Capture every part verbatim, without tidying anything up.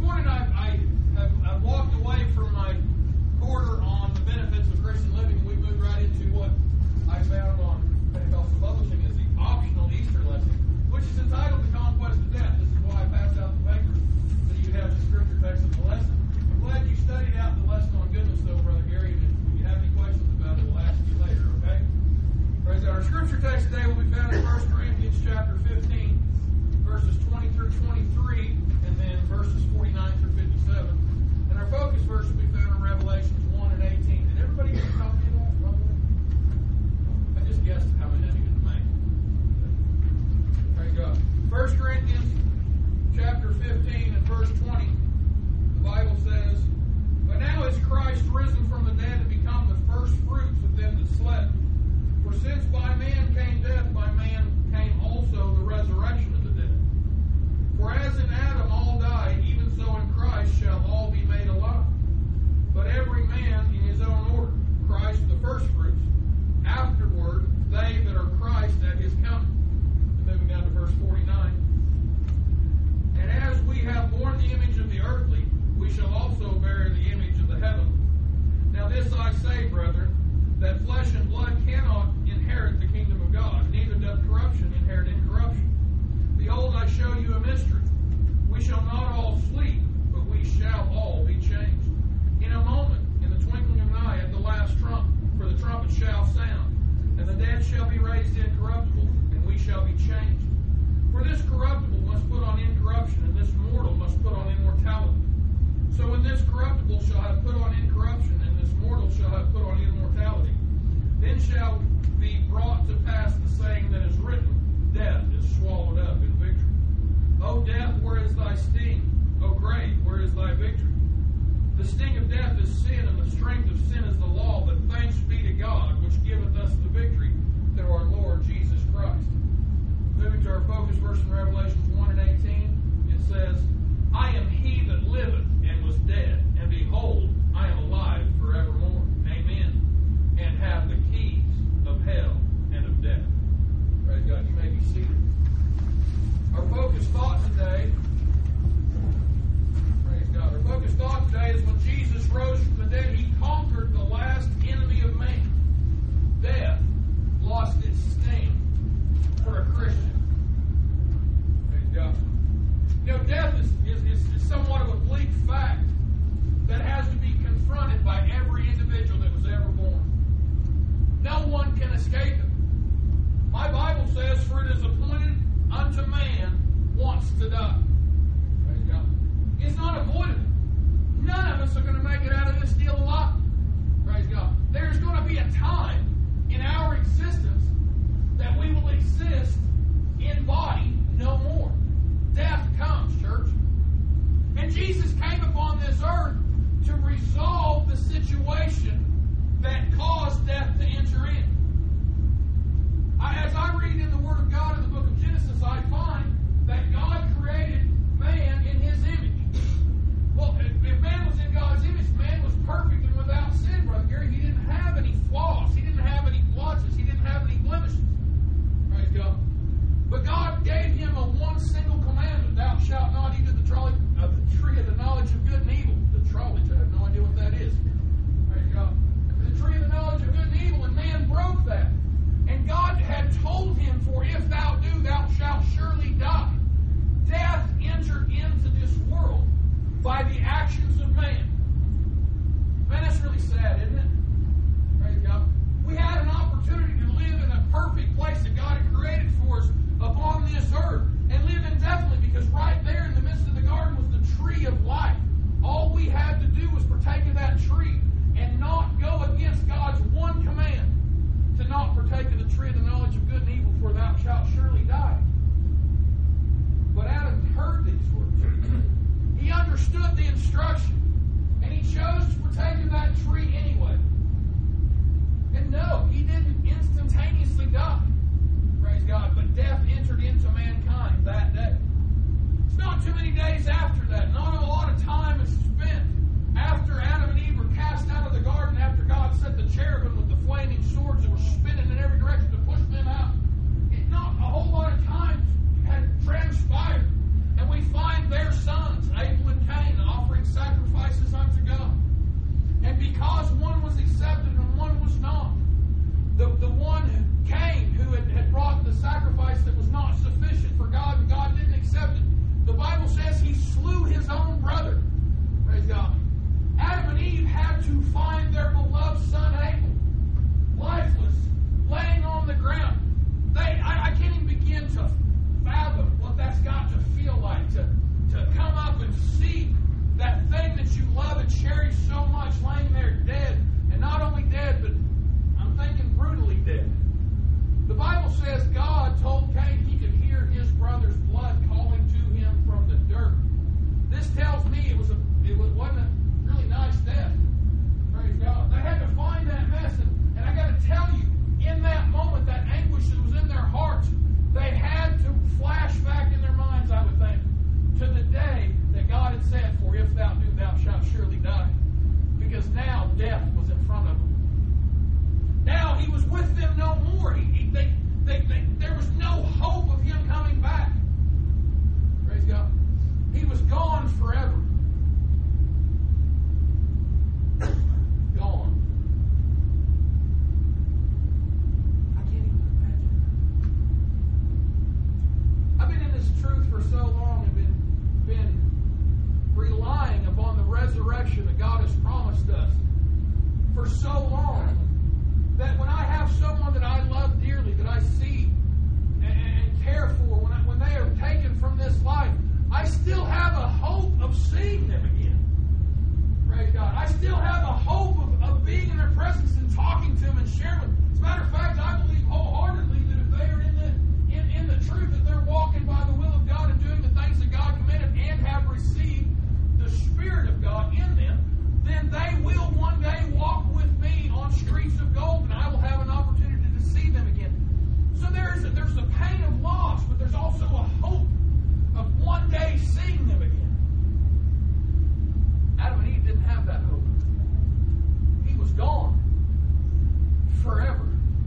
morning I, I have I've walked away from my quarter on the benefits of Christian living. We moved right into what I found on Pentecostal Publishing as the optional Easter lesson, which is entitled The Conquest of Death. This is why I passed out the papers, so you have the scripture text of the lesson. I'm glad you studied out the lesson on goodness, though, Brother Gary. And if you have any questions about it, we'll ask you later, okay? Praise God. Our scripture text today will be found in First Corinthians chapter fifteen, verses twenty through twenty-three, and then verses forty-nine through fifty-seven. And our focus verse will be found in Revelations one and eighteen. Did everybody get a copy of that? I just guessed how many I needed to make. Praise God. First Corinthians chapter fifteen and verse twenty. The Bible says, "But now is Christ risen from the dead and become the first fruits of them that slept. For since by man came death, by man came also the resurrection of the dead. For as in Adam all died, even so in Christ shall all be made alive. But every man in his own order, Christ the first fruits, afterward they that are Christ at his coming." And moving down to verse forty-nine. "And as we have borne the image of the earthly, we shall also bear the image of the heavenly. Now this I say, brethren, that flesh and blood cannot inherit the kingdom of God, neither doth corruption inherit incorruption. Behold, I show you a mystery. We shall not all sleep, but we shall all be changed. In a moment, in the twinkling of an eye, at the last trump, for the trumpet shall sound, and the dead shall be raised incorruptible, and we shall be changed. For this corruptible must put on incorruption, and this mortal must put on immortality. So when this corruptible shall have put on incorruption, and this mortal shall have put on immortality, then shall be brought to pass the saying that is written, Death is swallowed up in victory. O death, where is thy sting? O grave, where is thy victory? The sting of death is sin, and the strength of sin is the law. But thanks be to God, which giveth us the victory through our Lord Jesus Christ." Moving to our focus verse in Revelations one and eighteen, it says, "I am he that liveth and was dead, and behold, I am alive forevermore. Amen. And have the keys of hell and of death." Praise God. You may be seated. Our focus thought today, praise God, our focus thought today is when Jesus rose from the dead, he conquered the last enemy of man. Death lost its sting for a Christian. Praise God. You know, death is, is, is, is somewhat of a bleak fact that has to be confronted by every individual that was ever born. No one can escape it. My Bible says, "For it is appointed unto man once to die." Praise God. It's not avoidable. None of us are going to make it out of this deal alive. Praise God. There's going to be a time in our existence that we will exist in body no more. Death comes, church. And Jesus came upon this earth to resolve the situation that caused death to enter in. I, as I read in the Word of God in the book of Genesis, I find that God created man in His image. Well, if, if man was in God's image, man was perfect and without sin, Brother Gary. He didn't have any flaws. He didn't have any blotches. He didn't have any blemishes. Praise God. But God gave him a one single commandment: "Thou shalt not eat of the, trolley, of the tree of the knowledge of good and evil." The trolley, I have no idea what that is. Praise God. The tree of the knowledge of good and evil, and man broke that. And God had told him, "For if thou do, thou shalt surely die." Death entered into this world by the actions of man. Man, that's really sad, isn't it? Praise God. We had an opportunity to live in a perfect place that God had created for us upon this earth and live indefinitely, because right there in the midst of the garden was the tree of life. All we had to do was partake of that tree and not go against God's one command to not partake of the tree of the knowledge of good and evil, for thou shalt surely die. But Adam heard these words. He understood the instruction, and he chose to partake of that tree anyway. And no, he didn't instantaneously die. Praise God. But death entered into mankind that day. It's not too many days after that. Not a lot of time is spent after Adam and Eve were cast out of the garden, after God set the cherubim with the flaming swords that were spinning in every direction to push them out. It, not a whole lot of time had transpired. And we find their sons, Abel and Cain, sacrifices unto God. And because one was accepted and one was not, the, the one who came, who had, had brought the sacrifice that was not sufficient for God, and God didn't accept it, the Bible says he slew his own brother. Praise God. Adam and Eve had to find their beloved son Abel, lifeless, laying on the ground. They, I, I can't even begin to fathom what that's got to feel like, to, to come up and see that thing that you love and cherish so much laying there dead, and not only dead, but I'm thinking brutally dead. The Bible says God told Cain he could hear his brother's blood calling to him from the dirt. This tells me it was a it wasn't a really nice death. Praise God. They had to find that mess, and, and I got to tell you, in that moment, that anguish that was in their hearts, they had to flash back in their minds, I would think, to the day that God had said, "For if thou do, thou shalt surely die." Because now death was in front of them. Now he was with them no more. He, he, they, they, they, there was no hope of him coming back. Praise God. He was gone forever. Gone. I can't even imagine. I've been in this truth for so long and been, been relying upon the resurrection that God has promised us for so long, that when I have someone that I love dearly, that I see and, and care for, when, I, when they are taken from this life, I still have a hope of seeing them again. Praise God. I still have a hope of, of being in their presence and talking to them and sharing with them. As a matter of fact, I believe wholeheartedly that if they are in the, in, in the truth, that they're walking by the will of God and doing the things that God commanded and have received the Spirit of God in them, then they will one day walk with me on streets of gold, and I will have an opportunity to see them again. So there's a, there's the pain of loss, but there's also a hope of one day seeing them again. Adam and Eve didn't have that hope. He was gone forever.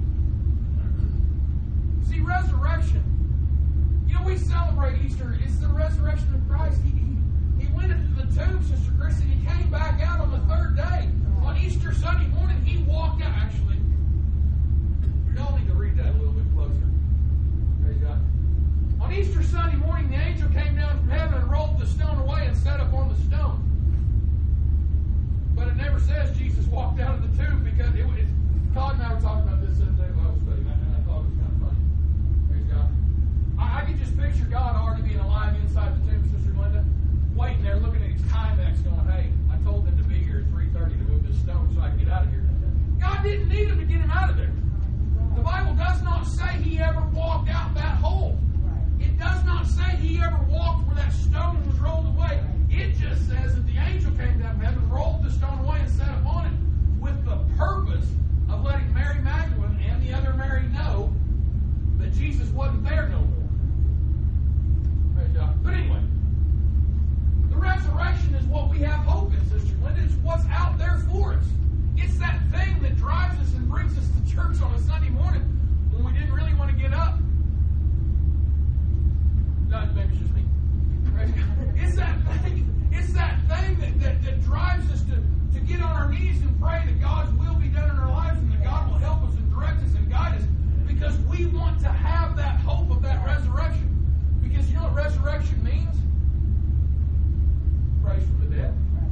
See, resurrection, you know, we celebrate Easter. It's the resurrection of Christ. He, he, he went into the tomb, Sister Christy, and he came back out on the third day. On Easter Sunday morning, he walked out. Actually, y'all need to read that a little bit closer. Praise God. On Easter Sunday morning, the angel came down from heaven and rolled the stone away and sat up on the stone. But it never says Jesus walked out of the tomb, because it was, Todd and I were talking about this the other day while I was studying, and I thought it was kind of funny. Praise God. I, I could just picture God already being alive inside the tomb, Sister Glenda, waiting there looking at his Timex going, "Hey, I told them to be here at three thirty to move this stone so I can get out of here." God didn't need him to get him out of there. The Bible does not say he ever walked out that hole. It does not say he ever walked where that stone was rolled away. It just says that the angel came down from heaven, rolled the stone away, and sat upon it with the purpose of letting Mary Magdalene and the other Mary know that Jesus wasn't there no more. Praise God. But anyway, the resurrection is what we have hope in, Sister Glenda. It's what's out there for us. It's that thing that drives us and brings us to church on a Sunday morning when we didn't really want to get up. No, maybe it's just me. It's that thing. It's that thing that, that, that drives us to, to get on our knees and pray that God's will be done in our lives, and that God will help us and direct us and guide us, because we want to have that hope of that resurrection. Because you know what resurrection means? Raised from the dead.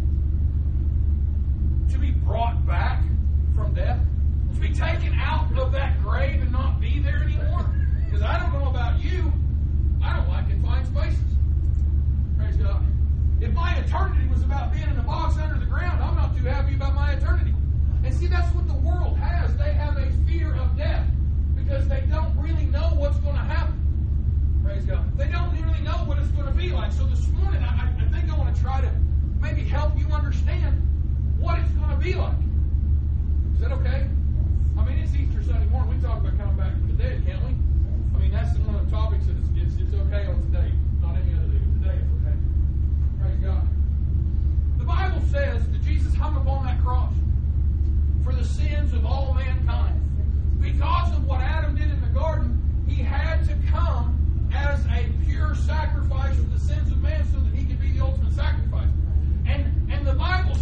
To be brought back from death. To be taken out of that grave and not be there anymore. Because I don't know about you, I don't like confined spaces. Praise God. If my eternity was about being in a box under the ground, I'm not too happy about my eternity. And see, that's what the world has. They have a fear of death because they don't really know what's going to happen. Praise God. They don't really know what it's going to be like. So this morning, I, I think I want to try to maybe help you understand what it's going to be like. Is that okay? I mean, it's Easter Sunday morning. We talk about coming back from the dead, can't we? I mean, that's one of the topics that it's, it's, it's okay on today. Not any other day. Today it's okay. Praise God. The Bible says that Jesus hung upon that cross for the sins of all mankind. Because of what Adam did in the garden, he had to come as a pure sacrifice for the sins of man so that he could be the ultimate sacrifice. And, and the Bible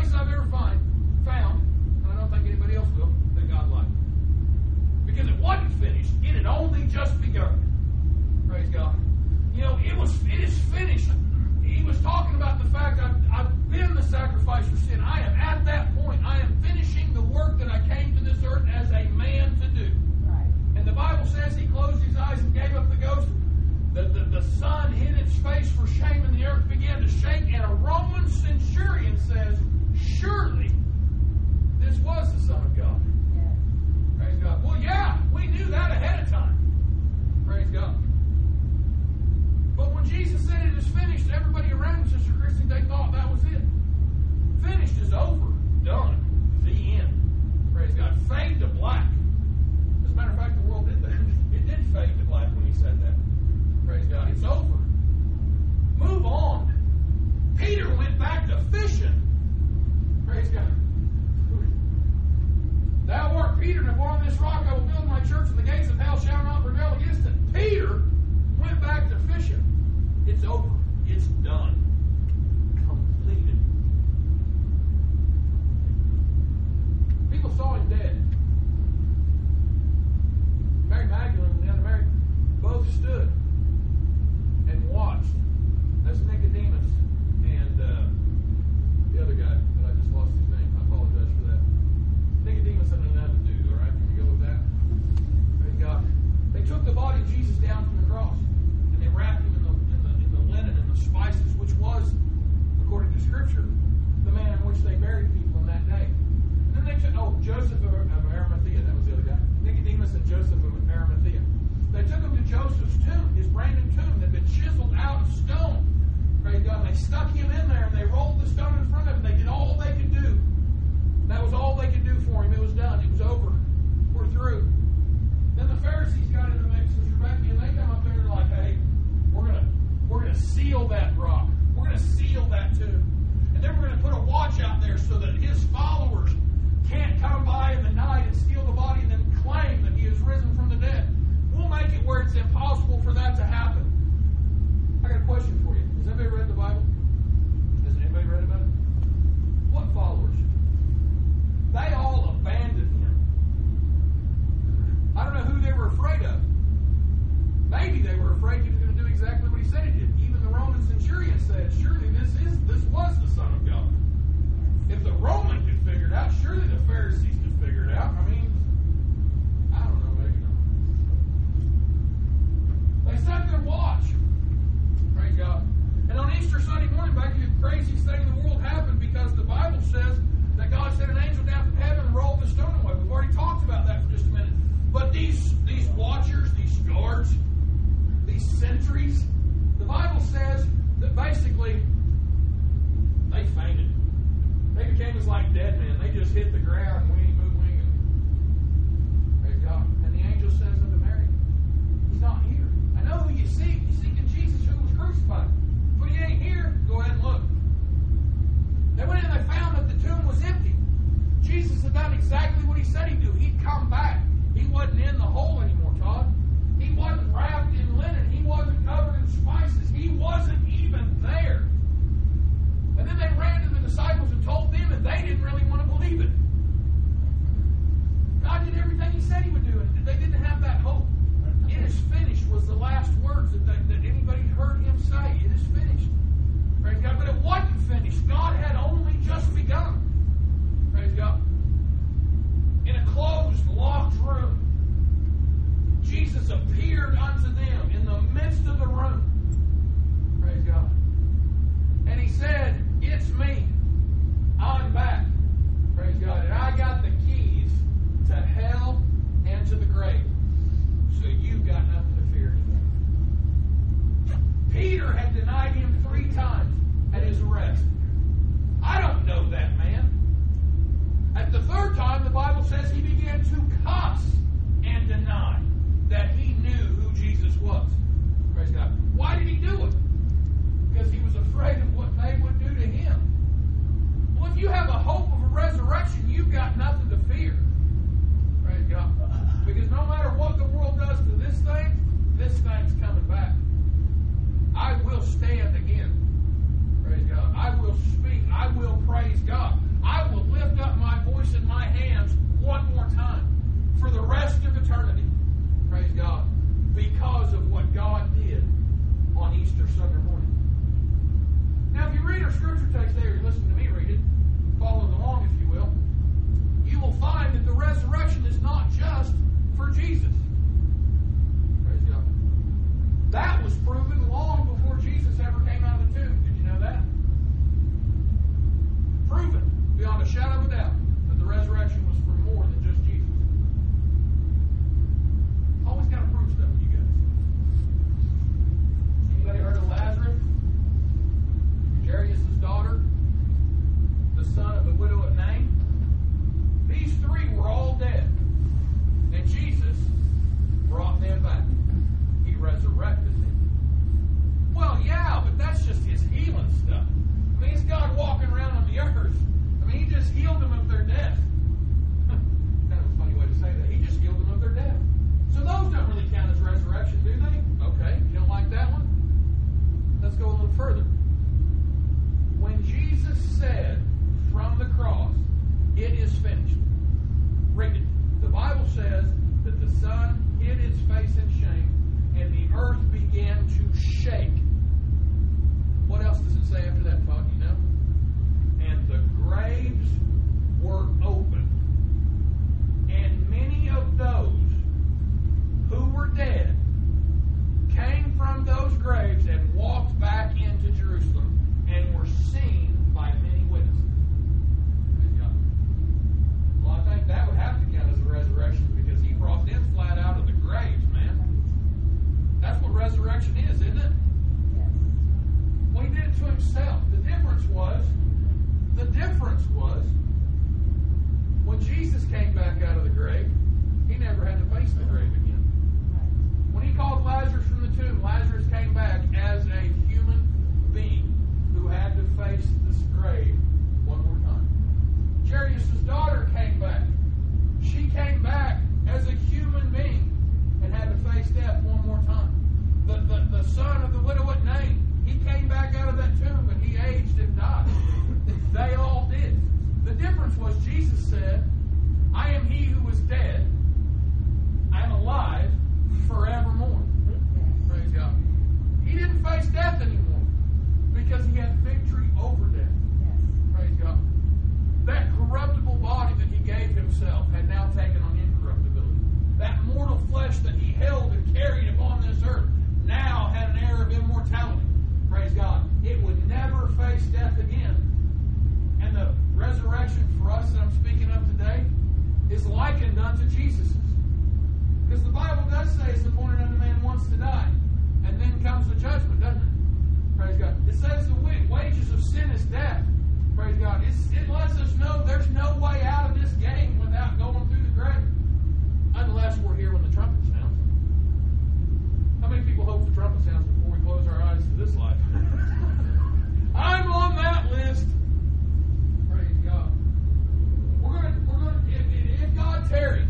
place I've ever find, found, and I don't think anybody else will, that God lied. Because it wasn't finished. It had only just begun. Praise God. You know, it was. It is finished. He was talking about the fact I've, I've been the sacrifice for sin. I am at that point. I am finishing the work that I came to this earth as a man to do. Right. And the Bible says he closed his eyes and gave up the ghost. The, the, the sun hid its face for shame, and the earth began to shake. And a Roman centurion says, surely this was the Son of God. Yeah. Praise God. Well, yeah, we knew that ahead of time. Praise God. But when Jesus said it is finished, everybody around him, Sister Christy, they thought that was it. Finished is over. Done. The end. Praise God. Fade to black. As a matter of fact, the world did that. It did fade to black when he said that. Praise God. It's over. Move on. Peter went back to fishing. Praise God. Thou art Peter, and upon this rock I will build my church, and the gates of hell shall not prevail against it. Peter went back to fishing. It's over. It's done. Completed. People saw him dead. Mary Magdalene and the other Mary both stood and watched as Nicodemus and uh, the other guy, but I just lost his name. I apologize for that. Nicodemus and another dude, all right? Can we go with that? Praise God. They took the body of Jesus down from the cross, and they wrapped him in the, in the, in the linen and the spices, which was, according to Scripture, the manner in which they buried people in that day. And then they took, oh, Joseph of, of Arimathea, that was the other guy. Nicodemus and Joseph of Arimathea. They took him to Joseph's tomb, his Brandon tomb that had been chiseled out of stone. Praise God. And they stuck him in there, and they rolled the stone in front of him. They did all they could do. That was all they could do for him. It was done. It was over. We're through. Then the Pharisees got in the mix, Sister Becky, and they come up there and they're like, hey, we're gonna we're gonna seal that rock. We're gonna seal that tomb. And then we're gonna put a watch out there so that his followers can't come by in the night and steal the body and then claim that he is risen from the dead. We'll make it where it's impossible for that to happen. I got a question for you. Has anybody read the Bible? Has anybody read about it? What followers? They all abandoned him. I don't know who they were afraid of. Maybe they were afraid he was going to do exactly what he said he did. Even the Roman centurion said, surely this is this was the Son of God. If the Roman could figure it out, surely the Pharisees could figure it out. I mean, I don't know, maybe not. They sat there and watched. Praise God. And on Easter Sunday morning, back to the craziest thing in the world happened, because the Bible says that God sent an angel down from heaven and rolled the stone away. We've already talked about that for just a minute. But these, these watchers, these guards, these sentries, the Bible says that basically they fainted. They became as like dead men. They just hit the ground, and we ain't moving. Praise God. And the angel says unto Mary, he's not here. I know who you seek. You're seeking Jesus who was crucified. But he ain't here. Go ahead and look. They went in and they found that the tomb was empty. Jesus had done exactly what he said he'd do. He'd come back. He wasn't in the hole anymore, Todd. He wasn't wrapped in linen. He wasn't covered in spices. He wasn't even there. And then they ran to the disciples and told them, and they didn't really want to believe it. God did everything he said he would do, and they didn't have that hope. It is finished was the last words that, they, that anybody heard him say. It is finished. Praise God. But it wasn't finished. God had only just begun. Praise God. In a closed, locked room, Jesus appeared unto them in the midst of the room. Praise God. And he said, it's me. I'm back. Praise God. And I got the keys to hell and to the grave. So you've got nothing to fear anymore. Peter had denied him three times at his arrest. I don't know that man. At the third time, the Bible says he began to cuss and deny that he knew who Jesus was. Praise God. Why did he do it? Because he was afraid of what they would do to him. Well, if you have a hope of a resurrection, you've got nothing to fear. Praise God. Because no matter what the world does to this thing, this thing's coming back. I will stand again. Praise God. I will speak. I will praise God. shadow of a doubt that the resurrection was for more than just Jesus. Always got to prove stuff to you guys. Anybody heard of Lazarus? Jairus' daughter? The son of the widow at Nain? These three were all dead. And Jesus brought them back. He resurrected them. Well, yeah, but that's just his healing stuff. I mean, it's God walking around on the earth. I mean, he just healed them of their death. Kind of a funny way to say that. He just healed them of their death. So those don't really count as resurrection, do they? Okay, you don't like that one? Let's go a little further. When Jesus said from the cross, "It is finished," read it. The Bible says that the Son hid his face in shame, and the earth began to shake. What else does it say after that, Todd? You know? And the graves were open, and many of those who were dead came from those graves and walked back into Jerusalem and were seen by many witnesses. Well, I think that would have to count as a resurrection because he brought them flat out of the graves, man. That's what resurrection is, isn't it? Yes. Well, he did it to himself. The difference was, the difference was, when Jesus came back out of the grave, he never had to face the grave again. When he called Lazarus from the tomb, Lazarus came back as a human being who had to face this grave one more time. Jairus' daughter came back. She came back as a human being and had to face death one more time. The, the, the son of the widow at Nain, he came back out of that tomb, but he aged and died. They all did. The difference was Jesus said, "I am he who was dead. I am alive forevermore." Praise God. He didn't face death anymore because he had victory over death. Praise God. That corruptible body that he gave himself had now taken on incorruptibility. That mortal flesh that he held and carried upon this earth now had an air of immortality. Praise God. It would never face death again. And the resurrection for us that I'm speaking of today is likened unto Jesus's. Because the Bible does say it's appointed unto man once to die. And then comes the judgment, doesn't it? Praise God. It says the wages of sin is death. Praise God. It's, it lets us know there's no way out of this game without going through the grave. Unless we're here when the trumpet sounds. How many people hope the trumpet sounds before we close our eyes to this life? I'm on that list. Praise God. We're going to, we're going to, if, if God tarries,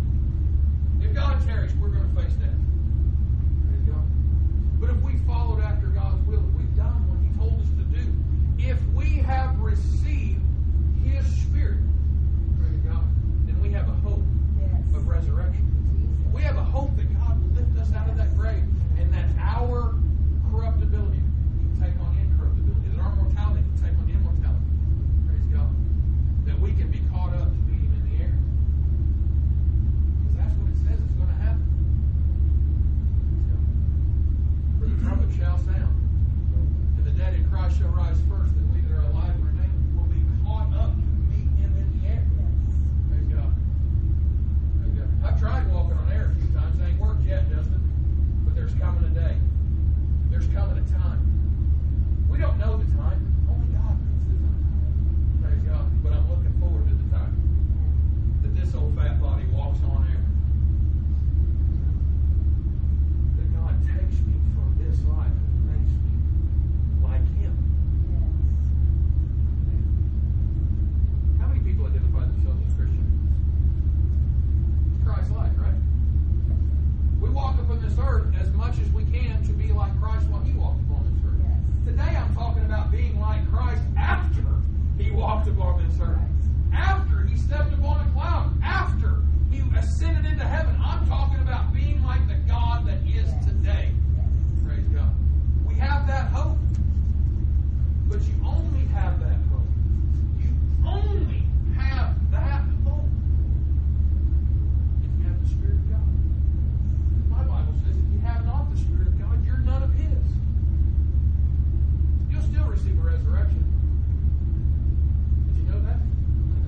if God tarries, we're going to face death. Praise God. But if we followed after God's will, if we've done what He told us to do, if we have received His Spirit, praise God, then we have a hope yes. of resurrection. Jesus. We have a hope that God will lift us out of that grave and that our corruptibility can take on incorruptibility, that our mortality can take on immortality. Praise God. That we can be caught up to meet Him in the air. Because that's what it says is going to happen. For the trumpet shall sound, and the dead in Christ shall rise first, and we that are alive and remain will be caught up to meet Him in the air. Praise God. Praise God. I've tried walking on air a few times. It ain't worked yet, Justin. But there's coming a day. There's coming a time. We don't know the time. Only God knows the time. Praise God. But I'm looking forward to the time that this old fat body walks on air. That God takes me from this life and makes me like Him. How many people identify themselves as Christian? Christ-like, right? We walk upon this earth as much as we can to be like Christ while He walked upon this earth. Yes. Today I'm talking about being like Christ after He walked upon this earth. After He stepped upon a cloud. After He ascended into heaven. I'm talking about being like the God that is today. Praise God. We have that hope. But you only have that hope. You only have that hope if you have the Spirit of God. My Bible says if you have not the Spirit of God, you're none of His. You'll still receive a resurrection. Did you know that?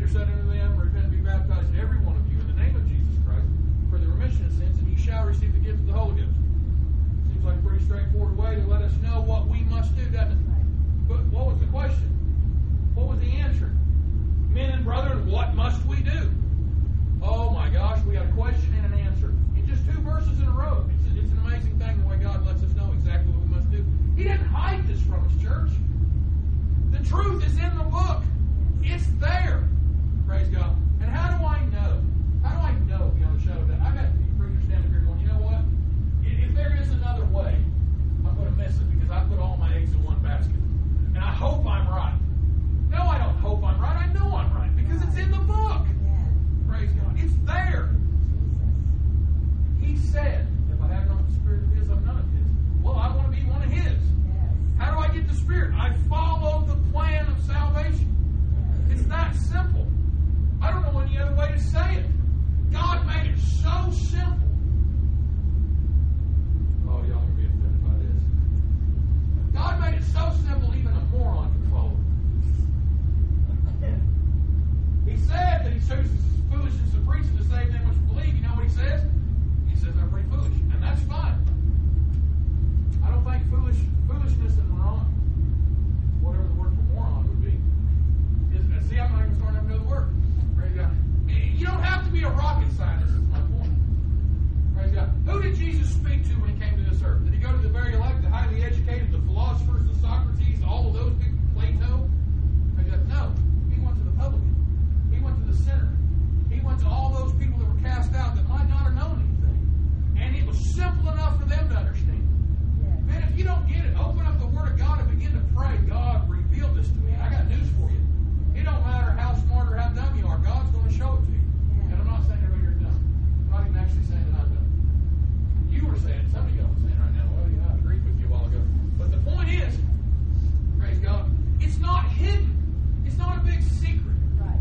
Peter said unto them, repent and be baptized, every one of you, in the name of Jesus Christ, for the remission of sins, and ye shall receive the gift of the Holy Ghost. Seems like a pretty straightforward way to let us know what we must do, doesn't it? But what was the question? What was the answer? Men and brethren, what must we do? Oh my gosh, we got a question and an answer. In just two verses in a row. It's, it's an amazing thing the way God lets us know exactly what we must do. He didn't hide this from us, church. The truth is in the book. It's there. Praise God. And how do I know? How do I know beyond a shadow of a doubt? I've got preachers standing here going, you know what? If there is another way, I'm going to miss it because I put all my eggs in one basket. And I hope I'm right. No, I don't hope I'm right. I know I'm right because it's in the book. Praise God. It's there. He said, if I have not the Spirit of His, I'm none of His. Well, I want to be one of His. How do I get the Spirit? I follow the plan of salvation. It's that simple. I don't know any other way to say it. God made it so simple. Oh, y'all are going to be offended by this. God made it so simple, even a moron can follow it. He said that He chooses foolishness of preaching to save them which believe. You know what He says? He says they're pretty foolish. And that's fine. I don't think foolish foolishness and moron, whatever the word for moron would be, is, see, I'm not even starting up another word. Praise God. You don't have to be a rocket scientist, is my point. Praise God. Who did Jesus speak to when He came to this earth? Did He go to the very elect, the highly educated, the philosophers, the Socrates, all of those people, Plato? Praise God. No. He went to the publican. He went to the sinner. He went to all those people that were cast out that might not have known anything. And it was simple enough for them to understand. Man, if you don't get it, open up the Word of God and begin to pray, God, reveal this to me. I got news for you. It don't matter how smart or how dumb you are. God's going to show it to you. And I'm not saying everybody here is dumb. I'm not even actually saying that I'm dumb. You were saying it. Some of you are saying right now, well, yeah, I agreed with you a while ago. But the point is, praise God, it's not hidden. It's not a big secret. Right.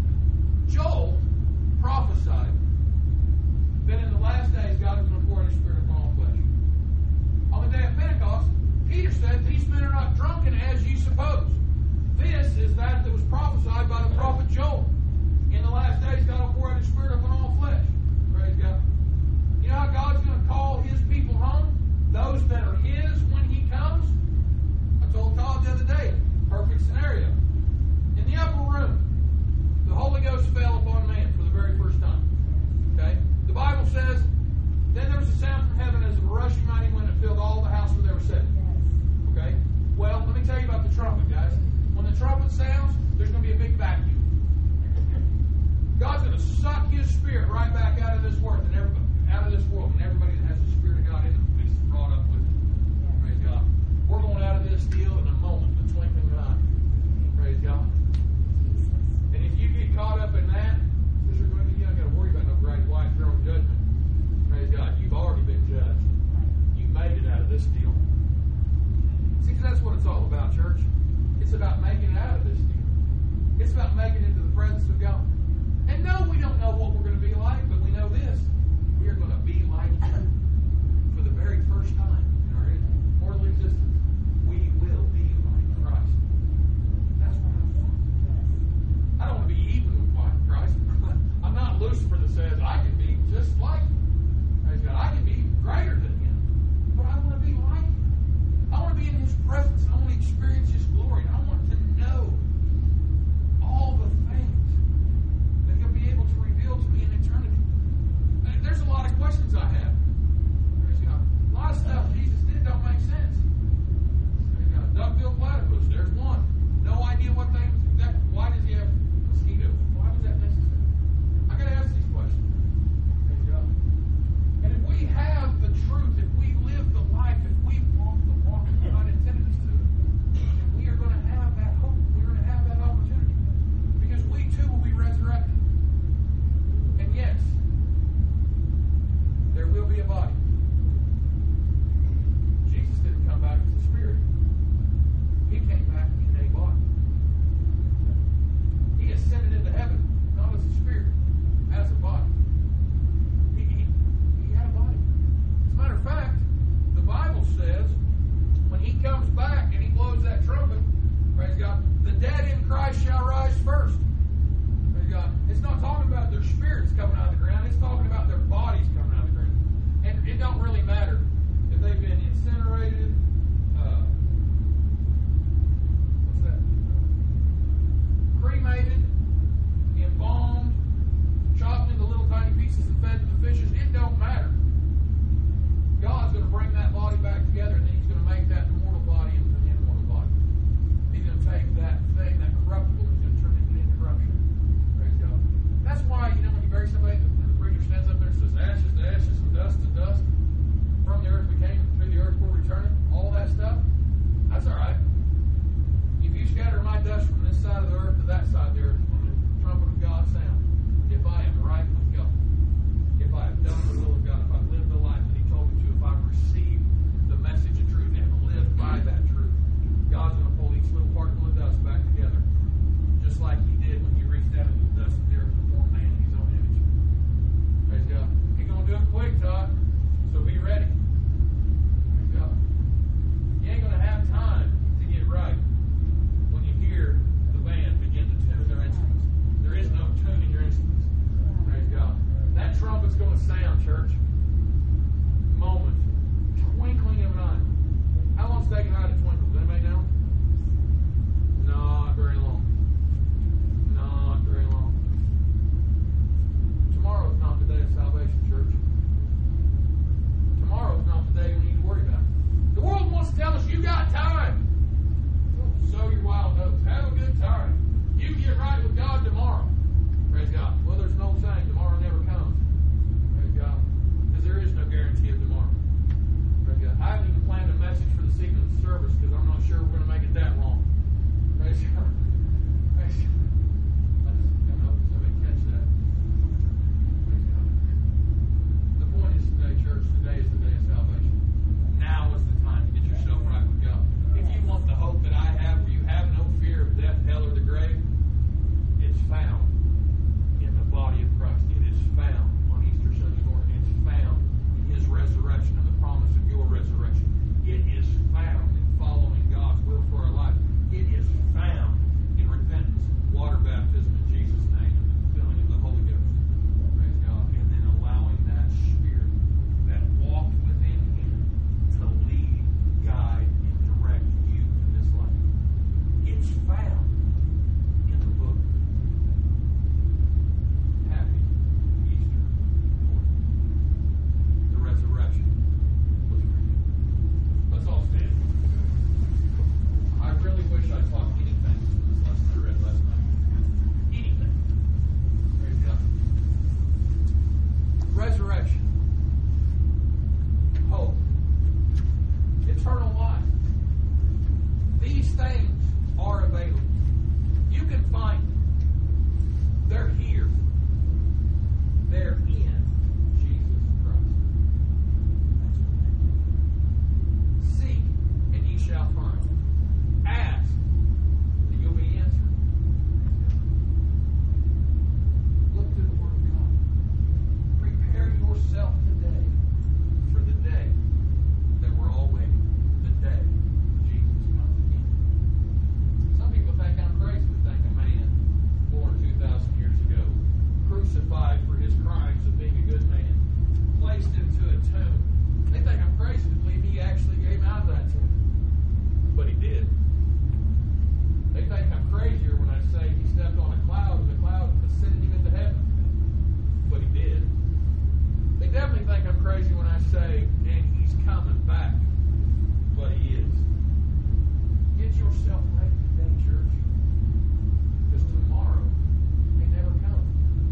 Joel prophesied that in the last days God is going to pour out His Spirit upon all flesh. On the day of Pentecost, Peter said, these men are not drunken as ye suppose. This is that that was prophesied by the prophet Joel. In the last days, God will pour out His Spirit upon all flesh. Praise God. You know how God's going to call His people home? Those that are His when He comes? I told Todd the other day, perfect scenario. In the upper room, the Holy Ghost fell upon man for the very first time. Okay? The Bible says, then there was a sound from heaven as of a rushing mighty wind that filled all the house where they were sitting. Okay? Well, let me tell you about the trumpet, guys. When the trumpet sounds, there's going to be a big vacuum. God's going to suck His Spirit right back out of this world and everybody, out of this world, and everybody that has the Spirit of God in them will be brought up with it. Praise God. We're going out of this deal in a moment, the twinkling of an eye. Praise God. And if you get caught up in that, Mister Glenda, you don't got to worry about no great white throne judgment. Praise God. You've already been judged. You made it out of this deal. See, because that's what it's all about, church. It's about making it out of this deal. It's about making it into the presence of God. And no, we don't know what we're going to be like, but we know this. We are going to be like Him for the very first time in our mortal existence. We will be like Christ. That's what I want. I don't want to be even with Christ. I'm not Lucifer that says I can be just like Him. Praise God. I can be greater than Him. But I want to be like Him. I want to be in His presence. I want to experience His glory. I want to know all the things that He'll be able to reveal to me in eternity. church. Moment. Twinkling of an eye. How long's it take an eye to twinkle? Does anybody know? Not very long. Not very long. Tomorrow is not the day of salvation, church. Tomorrow is not the day we need to worry about it. The world wants to tell us, you got time. Sow your wild oats. Have a good time. You get right with God tomorrow. Praise God. Well, there's no saying tomorrow never comes. Praise God. Because there is no guarantee of tomorrow. Praise God. I haven't even planned a message for this evening's service because I'm not sure we're going to make it that long. Praise God. Praise God. I just kind of hope somebody catch that. Praise God. The point is today, church, today is the day of salvation. Now is the time to get yourself right with God. If you want the hope that I have, where you have no fear of death, hell, or the grave, it's found in the body of Christ. It is found on Easter Sunday morning. It's found in His resurrection and the promise of your resurrection. It is found in following God's will for our life. It is found in repentance, water baptism in Jesus' name, and the filling of the Holy Ghost. Praise God. And then allowing that Spirit that walked within Him to lead, guide, and direct you in this life. It's found in the book. Happy Easter morning. The resurrection was for you. Let's all stand. I really wish I taught anything from this lesson I read last night. Anything. Praise God. Resurrection. Hope. Eternal life. These things are available. You can find them. They're here. They're in Jesus Christ. That's what. Seek, and ye shall find. Ask, and you'll be answered. Look to the Word of God. Prepare yourself today for the day that we're all waiting. The day Jesus comes again. Some people think I'm crazy to think a man born two thousand years ago, crucified for his crimes of being a good man, placed into a tomb. They think I'm crazy to believe He actually came out of that tomb.